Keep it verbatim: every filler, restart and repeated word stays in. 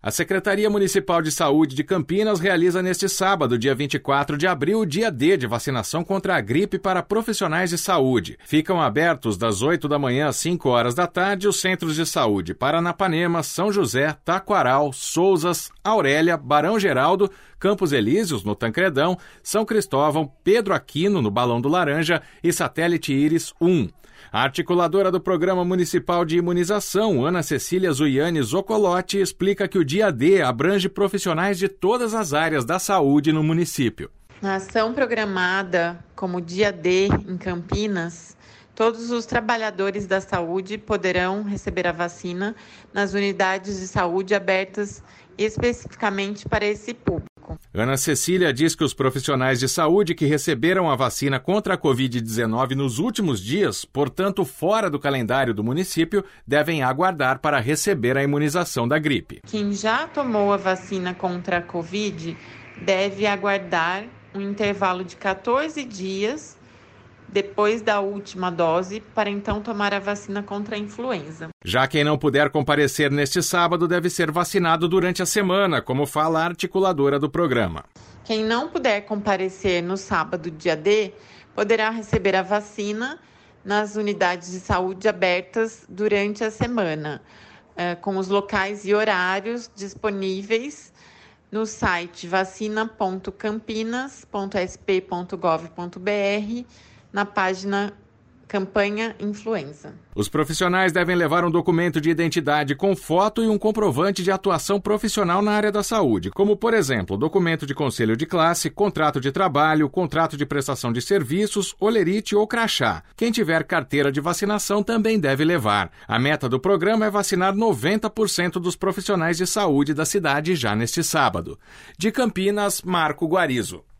A Secretaria Municipal de Saúde de Campinas realiza neste sábado, dia vinte e quatro de abril, o dia D de vacinação contra a gripe para profissionais de saúde. Ficam abertos das oito da manhã às cinco horas da tarde os centros de saúde Paranapanema, São José, Taquaral, Sousas, Aurélia, Barão Geraldo, Campos Elíseos, no Tancredão, São Cristóvão, Pedro Aquino, no Balão do Laranja e Satélite Íris um. A articuladora do Programa Municipal de Imunização, Ana Cecília Zuiani Zoccolotti, explica que o dia D abrange profissionais de todas as áreas da saúde no município. Na ação programada como dia D em Campinas, todos os trabalhadores da saúde poderão receber a vacina nas unidades de saúde abertas especificamente para esse público. Ana Cecília diz que os profissionais de saúde que receberam a vacina contra a covid dezenove nos últimos dias, portanto fora do calendário do município, devem aguardar para receber a imunização da gripe. Quem já tomou a vacina contra a Covid deve aguardar um intervalo de quatorze dias depois da última dose, para então tomar a vacina contra a influenza. Já quem não puder comparecer neste sábado deve ser vacinado durante a semana, como fala a articuladora do programa. Quem não puder comparecer no sábado, dia D, poderá receber a vacina nas unidades de saúde abertas durante a semana, com os locais e horários disponíveis no site vacina ponto campinas ponto s p ponto gov ponto b r, na página Campanha Influenza. Os profissionais devem levar um documento de identidade com foto e um comprovante de atuação profissional na área da saúde, como, por exemplo, documento de conselho de classe, contrato de trabalho, contrato de prestação de serviços, olerite ou crachá. Quem tiver carteira de vacinação também deve levar. A meta do programa é vacinar noventa por cento dos profissionais de saúde da cidade já neste sábado. De Campinas, Marco Guarizo.